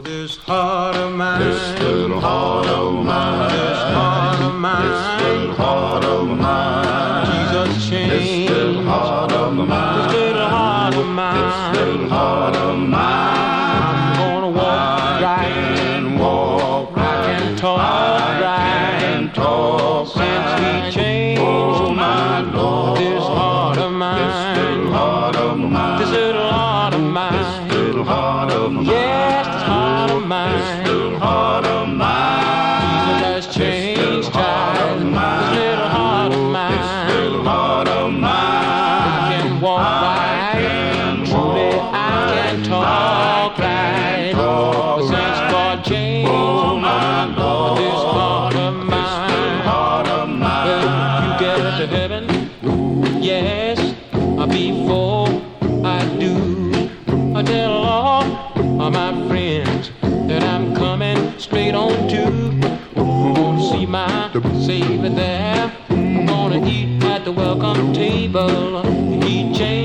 this heart of mine, this little heart of mine, this heart of mine, this little heart of mine, Jesus changed this little heart of mine, this little heart of mine, this little heart of mine. I'm gonna walk right, I can walk I can talk I right, can talk since He changed oh my Lord, this heart of this mine, little heart of mine, this little heart of this mine, little heart of mine, yes, this heart of this mine. little heart of mine, Jesus has changed times. This little heart of mine, this little heart of mine. I can walk right, truly I can talk right. But since God changed Oh my Lord, this heart of mine, heart of mine. when you get to heaven, yes, before I do, I tell all of my friends that I'm coming straight on to. I'm gonna see my Savior there. I'm gonna eat at the welcome table. He changed